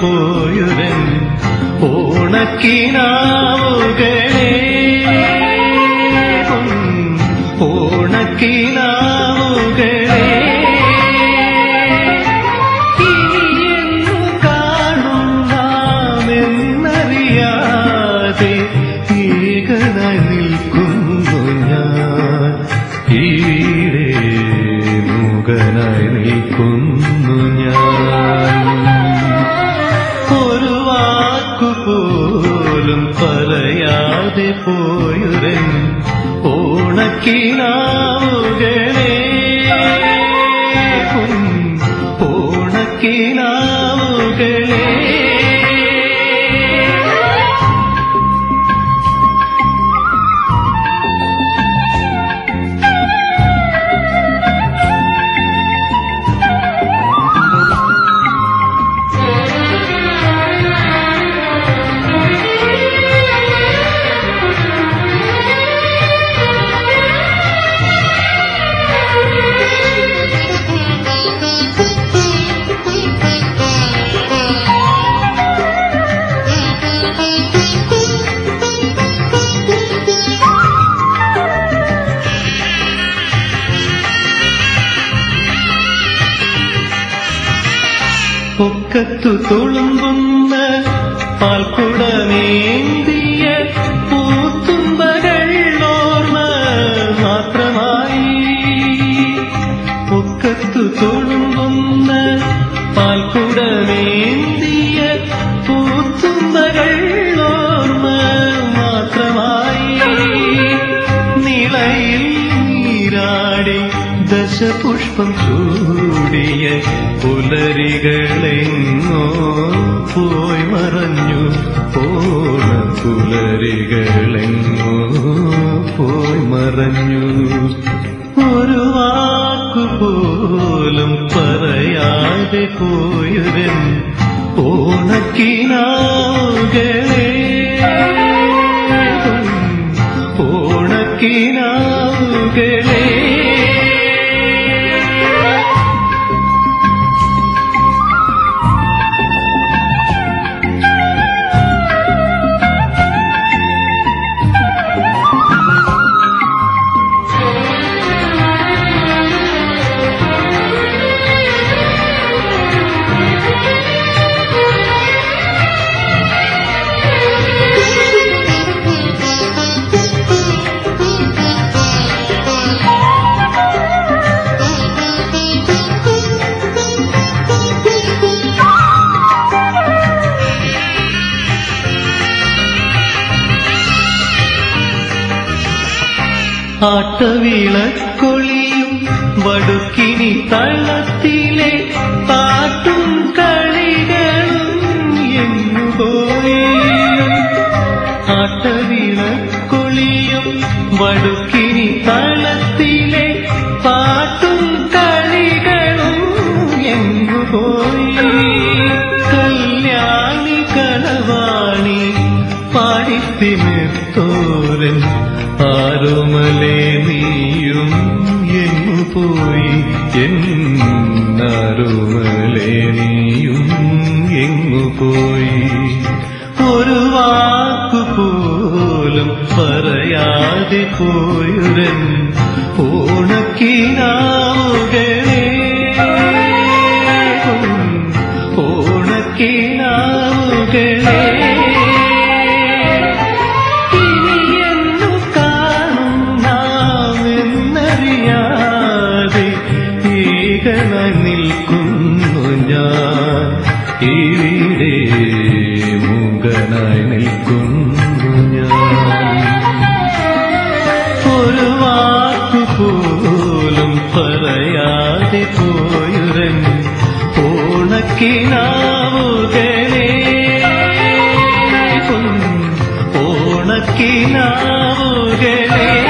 പോയുരൻ ഓണക്കിനാവുകളെ ഓണക്കിനാവുകളെ ഇനിയെന്നു കാണും നാമെന്നറിയാതെ ഏകനായി നിൽക്കുന്നു ഞാൻ ഇവിടെ മൂകനായി നിൽക്കുന്നു ഞാൻ ഒരു വാക്കുപോലും പറയാതെ പോയുരൻ ഓണക്കിനാവുകളെ ഓണക്കിനാവുകളെ പൊക്കത്തു തുളുമ്പുന്ന പാൽക്കുടമേന്തിയ പൂത്തുമ്പകൾ ഓർമ്മ മാത്രമായി പൊക്കത്തു തുളുമ്പുന്ന പാൽക്കുടമേന്തിയ പൂത്തുമ്പകൾ ഓർമ്മ മാത്രമായി നിളയിൽ നീരാടി ദശപുഷ്പം ചൂടിയ പുലരികളെങ്ങോ പോയി മറഞ്ഞു ഓണ പുലരികളെങ്ങോ പോയി മറഞ്ഞു ഒരു വാക്കുപോലും പറയാതെ പോയുരൻ ഓണക്കിനാവുകളെ ഓണക്കിനാവുകളെ ആട്ടവിളക്കൊളിയും വടുക്കിനി തളത്തിലെ പാട്ടും കളികളും എങ്ങുപോയി ആട്ടവിളക്കൊളിയും വടുക്കിനി തളത്തിലെ പാട്ടും കളികളും എങ്ങുപോയി കല്യാണി കളവാണി പാടിത്തിമിർത്തോരൻ ആരോമലേ നീയും എങ്ങുപോയി എന്നാരോമലേ നീയും എങ്ങുപോയി ഒരു വാക്കുപോലും പറയാതെ പോയുരൻ ഓണക്കിനാവുകളെ ഓണക്കിനാവുകളെ നിൽക്കുന്നു ഞാൻ ഇവിടെ മൂകനായി നിൽക്കുന്നു ഞാൻ ഒരു വാക്കുപോലും പറയാതെ പോയുരൻ ഓണക്കിനാവുകളെ ഓണക്കിനാവുകളെ